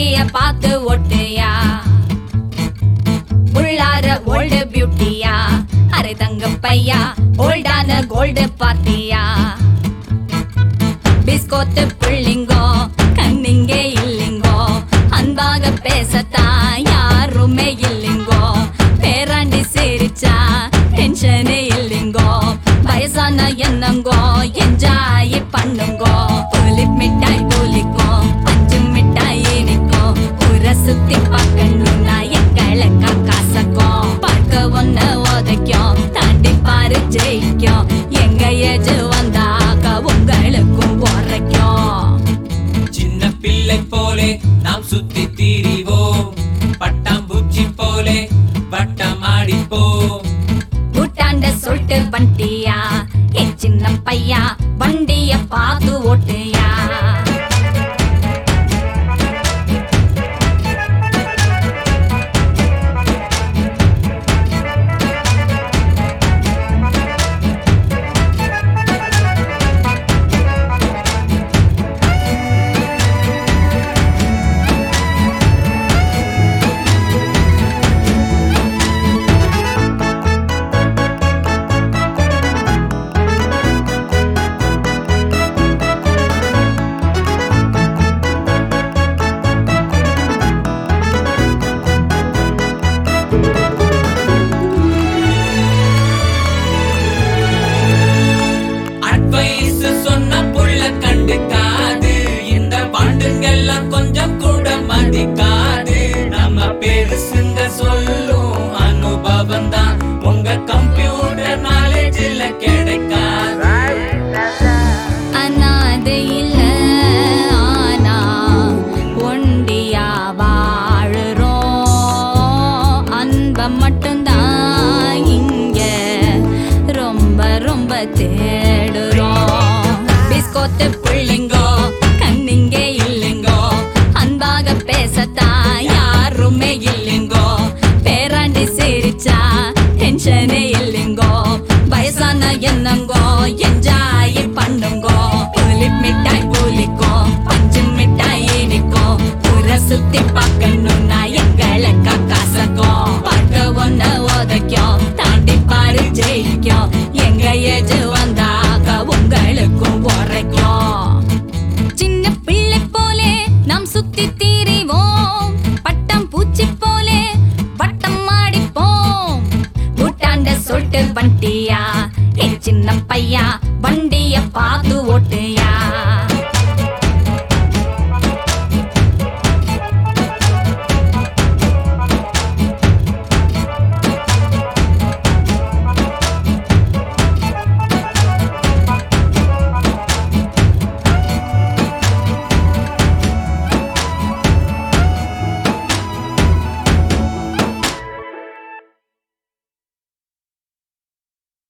வண்டிய பார்த்து ஓட்டுயா உள்ளார ஓல்டு பியூட்டியா அரை தங்க பையா ஓல்டான கோல்டு பார்ட்டியா பிஸ்கோத்து புள்ளிங்கோ கண்ணிங்கே இல்லிங்கோ அன்பாக பேசத்தான் யாருமே இல்லிங்கோ பேராண்டி சிரிச்சா டென்ஷனே இல்லிங்கோ வயசான என்னங்கோ என்ஜாய் பண்ணுங்கோ புலி மிட்டாய் போலிக்கும் பஞ்சு மிட்டாய் இனிக்கும் ஊரை சுத்தி பார்க்கணும்னா எங்களை காசக்கும் பார்க்க ஒன்ன உதைக்கும் தாண்டி பாரு ஜெயிக்கும் எங்க ஏஜு வந்தாக்க உங்களுக்கும் உரைக்கும் சின்ன பிள்ளை போலே நாம் சுத்தி திரிவோம் பட்டாம்பூச்சி போலே வட்டமாடிப்போம் கூட்டாண்ட சொல்லிட்டு வண்டியா என் சின்ன பையா வண்டிய பார்த்து ஓட்டுயா சொன்ன புள்ள கண்டுக்காது இந்த பாண்டுங்கெல்லாம் கொஞ்சம் கூட மதிக்காது நம்ம பெருசுங்க சொல்லும் அனுபவம் தான் உங்க கம்ப்யூட்டர் நாலேஜ்ல கிடைக்காது அனாதை இல்ல ஆனா ஒண்டியா வாழுறோம் அன்ப மட்டும்தான் இங்க ரொம்ப ரொம்ப தேடுறோம் பிஸ்கோத்து புள்ளிங்கோ கண்ணிங்கே இல்லைங்கோ அன்பாக பேசத்தான் யாருமே இல்லை